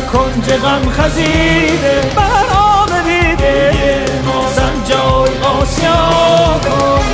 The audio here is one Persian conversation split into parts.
کنج غم خزیده، بر آب دیده ما سنجای آسیا کن.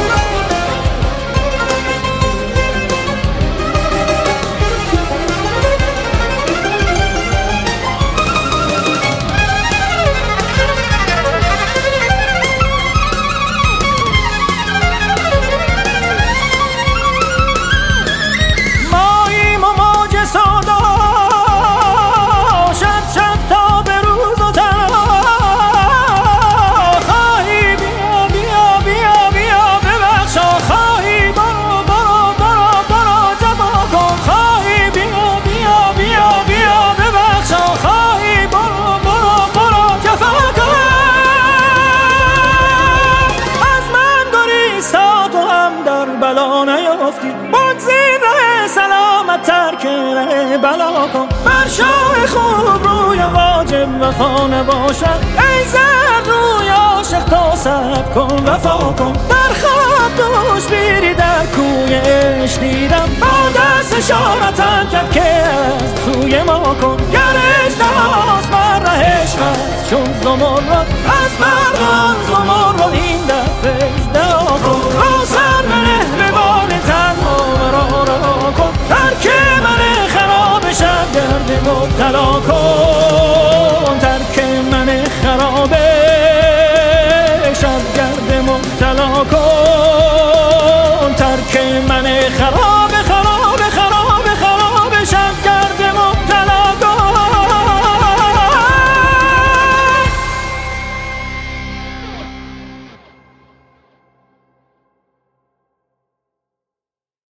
بلا کن بر شاه خوب روی واجب وفا نباشد، ای زرد روی عاشق تا صبر کن وفا کن. در خواب دوش بیری در کوی عشق دیدم، با دست اشارتم کرد که از سوی ما کن.